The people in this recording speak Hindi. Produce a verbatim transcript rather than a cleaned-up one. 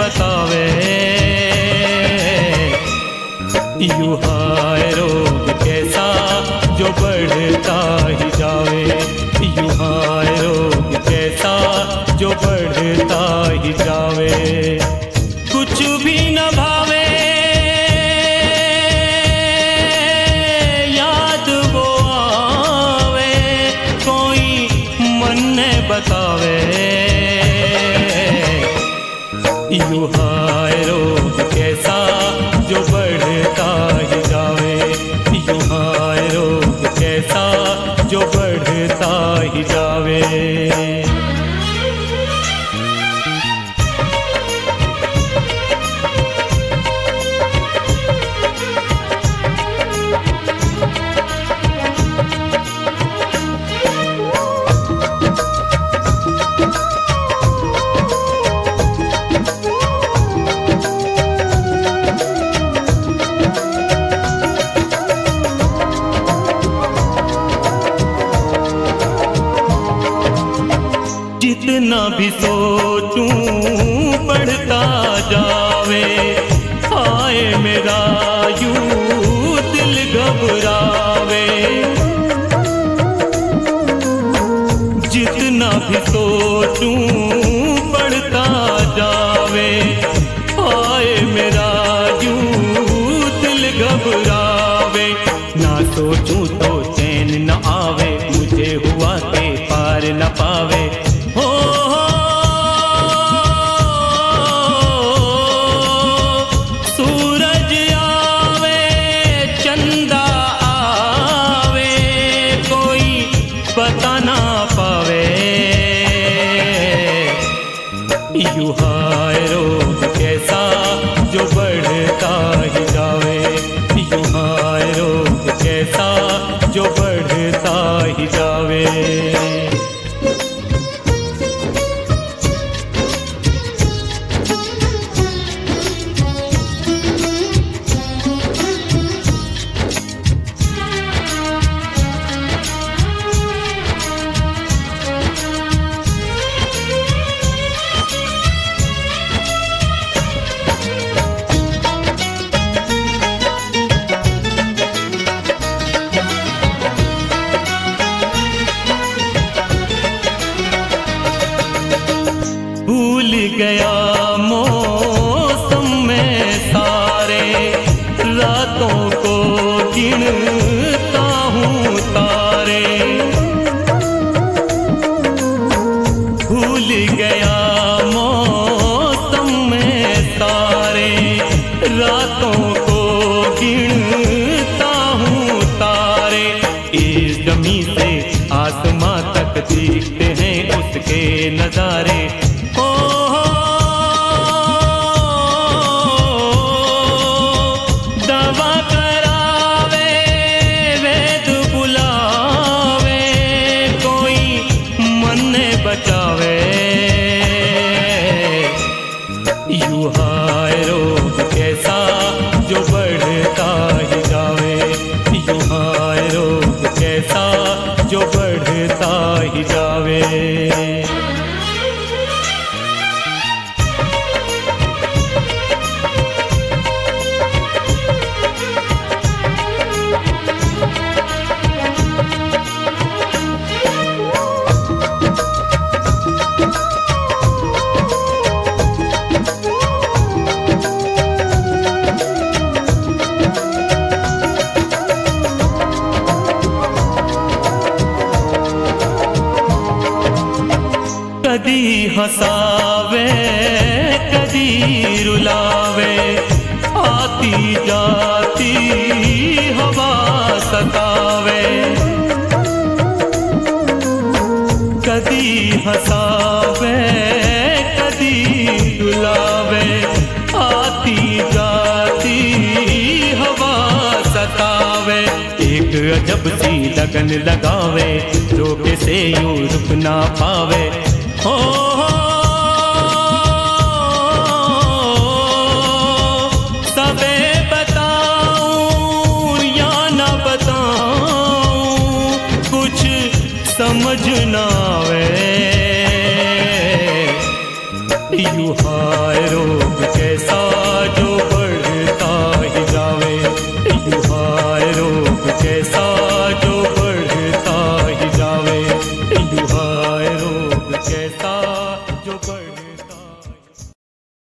बतावे। यूं हाय रोग कैसा जो बढ़ता ही जावे, यूं हाय रोग कैसा जो बढ़ता ही जावे। कुछ भी न भावे याद वो आवे, कोई मन ने बतावे। यूं हाय रोग कैसा जो बढ़ता ही जावे, यूं हाय रोग कैसा जो बढ़ता ही जावे। जितना भी सोचूं बढ़ता जावे, हाय मेरा यूं दिल घबरावे। जितना भी सोचूं बढ़ता जावे, हाय मेरा यूं दिल घबरावे। ना सोचूं तो चैन न आवे, मुझे हुआ के पार न पावे। सूरज आवे चंदा आवे, कोई पता ना पावे। यूं हाय रोग कैसा जो बढ़ता ही जावे, यूं हाय रोग कैसा जो बढ़ता ही जावे। भूल गया मौसम में सारे, रातों को गिनता हूँ तारे। भूल गया मौसम में सारे, रातों को गिनता हूँ तारे। इस जमी से आसमां तक दिखते हैं उसके नजारे। दवा करावे वैद बुलावे, कोई मन ने बचावे। यूं हाय रोग कैसा जो बढ़ता ही जावे, यूं हाय रोग कैसा जो बढ़ता ही जावे। कदी हंसावे कदी रुलावे, आती जाती हवा सतावे। कदी हंसावे कदी रुलावे, आती जाती हवा सतावे। एक अजब सी लगन लगावे, रोके से यूं रुक ना पावे। हो सबे बताऊं या ना बताऊं, कुछ समझ ना आवे। छुहाए रोग कैसा जो